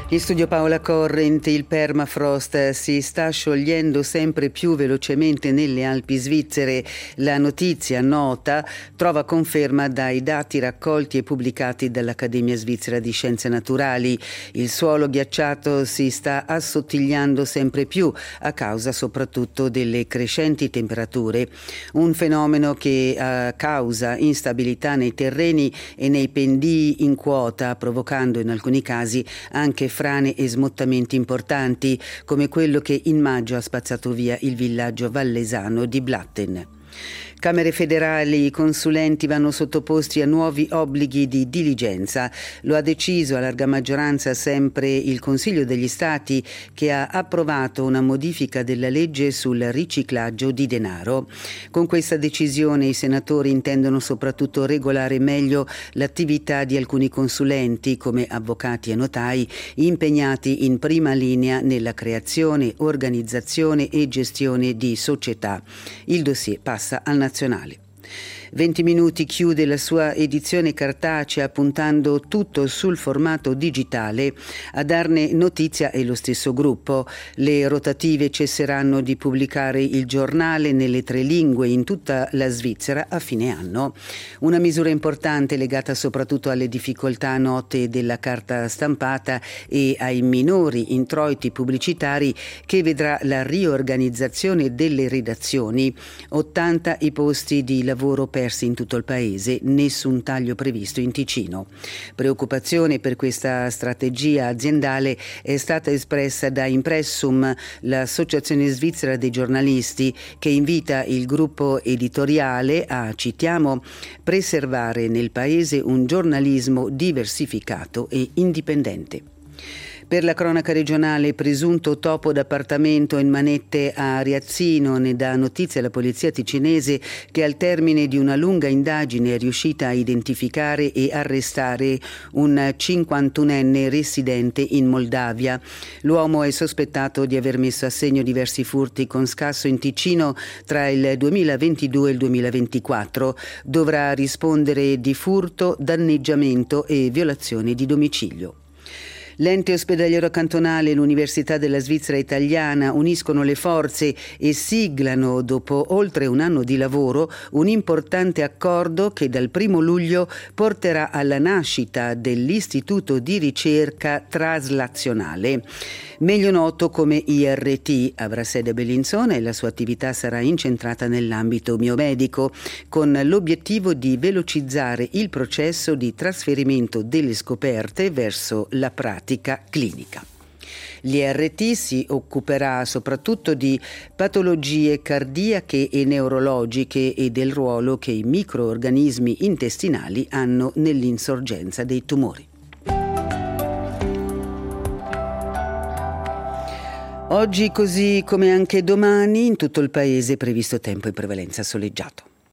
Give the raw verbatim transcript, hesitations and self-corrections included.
In studio Paola Correnti. Il permafrost si sta sciogliendo sempre più velocemente nelle Alpi svizzere. La notizia nota trova conferma dai dati raccolti e pubblicati dall'Accademia Svizzera di Scienze Naturali. Il suolo ghiacciato si sta assottigliando sempre più a causa soprattutto delle crescenti temperature. Un fenomeno che eh, causa instabilità nei terreni e nei pendii in quota, provocando in alcuni casi anche frane e smottamenti importanti, come quello che in maggio ha spazzato via il villaggio vallesano di Blatten. Camere federali, i consulenti vanno sottoposti a nuovi obblighi di diligenza. Lo ha deciso a larga maggioranza sempre il Consiglio degli Stati, che ha approvato una modifica della legge sul riciclaggio di denaro. Con questa decisione i senatori intendono soprattutto regolare meglio l'attività di alcuni consulenti, come avvocati e notai, impegnati in prima linea nella creazione, organizzazione e gestione di società. Il dossier passa al nazionale. venti minuti chiude la sua edizione cartacea puntando tutto sul formato digitale. A darne notizia è lo stesso gruppo. Le rotative cesseranno di pubblicare il giornale nelle tre lingue in tutta la Svizzera a fine anno. Una misura importante legata soprattutto alle difficoltà note della carta stampata e ai minori introiti pubblicitari, che vedrà la riorganizzazione delle redazioni. ottanta i posti di lavoro persi in tutto il paese, nessun taglio previsto in Ticino. Preoccupazione per questa strategia aziendale è stata espressa da Impressum, l'associazione svizzera dei giornalisti, che invita il gruppo editoriale a, citiamo, preservare nel paese un giornalismo diversificato e indipendente. Per la cronaca regionale, presunto topo d'appartamento in manette a Riazzino. Ne dà notizia la polizia ticinese, che al termine di una lunga indagine è riuscita a identificare e arrestare un cinquantunenne residente in Moldavia. L'uomo è sospettato di aver messo a segno diversi furti con scasso in Ticino tra il duemilaventidue e il duemilaventiquattro. Dovrà rispondere di furto, danneggiamento e violazione di domicilio. L'ente ospedaliero cantonale e l'Università della Svizzera Italiana uniscono le forze e siglano, dopo oltre un anno di lavoro, un importante accordo che dal primo luglio porterà alla nascita dell'Istituto di Ricerca Traslazionale, meglio noto come I R T. Avrà sede a Bellinzona e la sua attività sarà incentrata nell'ambito biomedico, con l'obiettivo di velocizzare il processo di trasferimento delle scoperte verso la pratica clinica. L'I R T si occuperà soprattutto di patologie cardiache e neurologiche e del ruolo che i microorganismi intestinali hanno nell'insorgenza dei tumori. Oggi, così come anche domani, in tutto il paese è previsto tempo in prevalenza soleggiato.